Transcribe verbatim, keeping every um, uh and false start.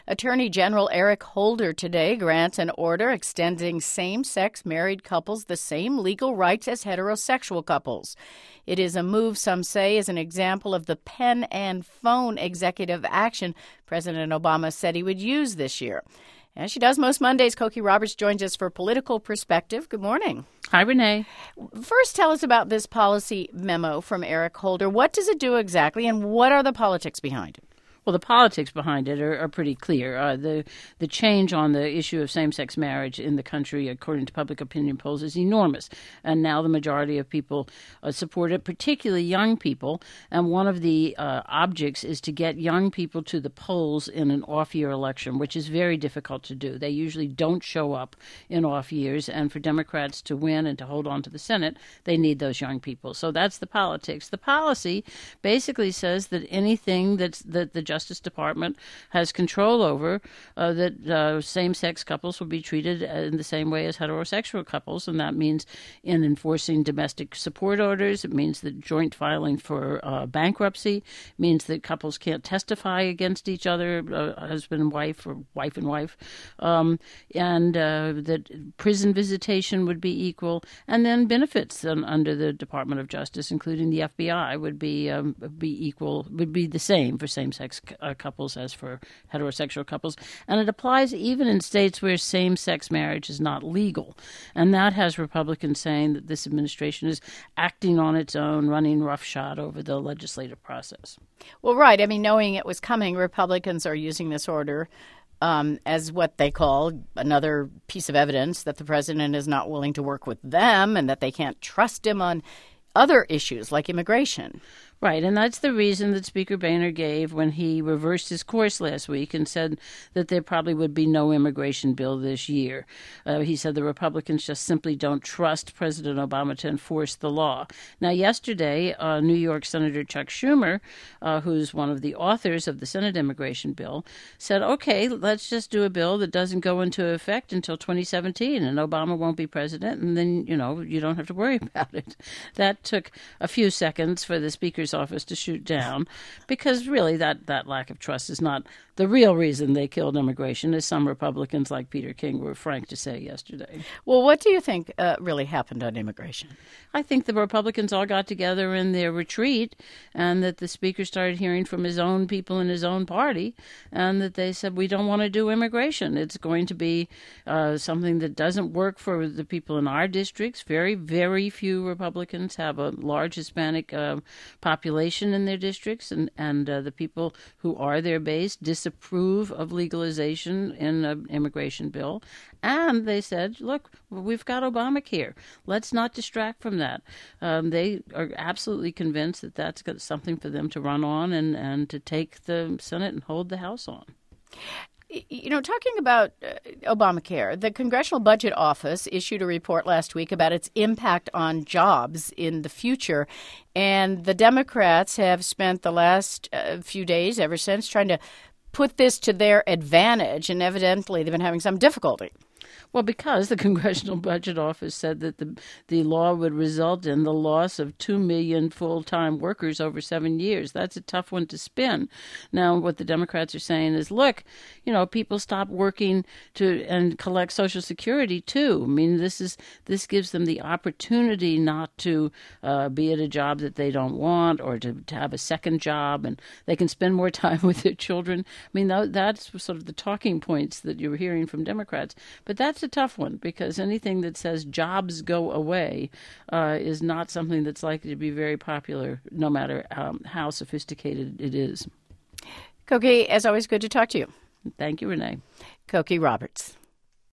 Attorney General Eric Holder today grants an order extending same-sex married couples the same legal rights as heterosexual couples. It is a move some say is an example of the pen and phone executive action President Obama said he would use this year. As she does most Mondays, Cokie Roberts joins us for Political Perspective. Good morning. Hi, Renee. First, tell us about this policy memo from Eric Holder. What does it do exactly, and what are the politics behind it? Well, the politics behind it are, are pretty clear. Uh, the the change on the issue of same-sex marriage in the country, according to public opinion polls, is enormous. And now the majority of people uh, support it, particularly young people. And one of the uh, objects is to get young people to the polls in an off-year election, which is very difficult to do. They usually don't show up in off years. And for Democrats to win and to hold on to the Senate, they need those young people. So that's the politics. The policy basically says that anything that's, that the Justice Department has control over, uh, that uh, same-sex couples will be treated in the same way as heterosexual couples, and that means in enforcing domestic support orders. It means that joint filing for uh, bankruptcy. It means that couples can't testify against each other, uh, husband and wife or wife and wife, um, and uh, that prison visitation would be equal, and then benefits um, under the Department of Justice, including the F B I, would be um, be equal, would be the same for same-sex Uh, couples as for heterosexual couples. And it applies even in states where same-sex marriage is not legal. And that has Republicans saying that this administration is acting on its own, running roughshod over the legislative process. Well, right. I mean, knowing it was coming, Republicans are using this order um, as what they call another piece of evidence that the president is not willing to work with them and that they can't trust him on other issues like immigration. Right, and that's the reason that Speaker Boehner gave when he reversed his course last week and said that there probably would be no immigration bill this year. Uh, he said the Republicans just simply don't trust President Obama to enforce the law. Now, yesterday, uh, New York Senator Chuck Schumer, uh, who's one of the authors of the Senate immigration bill, said, okay, let's just do a bill that doesn't go into effect until twenty seventeen, and Obama won't be president, and then, you know, you don't have to worry about it. That took a few seconds for the Speaker's office to shoot down, because really that, that lack of trust is not the real reason they killed immigration, as some Republicans like Peter King were frank to say yesterday. Well, what do you think uh, really happened on immigration? I think the Republicans all got together in their retreat, and that the Speaker started hearing from his own people in his own party, and that they said, we don't want to do immigration. It's going to be uh, something that doesn't work for the people in our districts. Very, very few Republicans have a large Hispanic uh, population in their districts, and, and uh, the people who are there based disapprove of legalization in an immigration bill. And they said, look, we've got Obamacare. Let's not distract from that. Um, they are absolutely convinced that that's got something for them to run on and, and to take the Senate and hold the House on. You know, talking about uh, Obamacare, the Congressional Budget Office issued a report last week about its impact on jobs in the future. And the Democrats have spent the last uh, few days, ever since, trying to put this to their advantage. And evidently, they've been having some difficulty. Well, because the Congressional Budget Office said that the the law would result in the loss of two million full-time workers over seven years. That's a tough one to spin. Now, what the Democrats are saying is, look, you know, people stop working to and collect Social Security, too. I mean, this is this gives them the opportunity not to uh, be at a job that they don't want, or to, to have a second job, and they can spend more time with their children. I mean, that, that's sort of the talking points that you're hearing from Democrats. But that's a tough one, because anything that says jobs go away uh, is not something that's likely to be very popular, no matter um, how sophisticated it is. Cokie, as always, good to talk to you. Thank you, Renee. Cokie Roberts.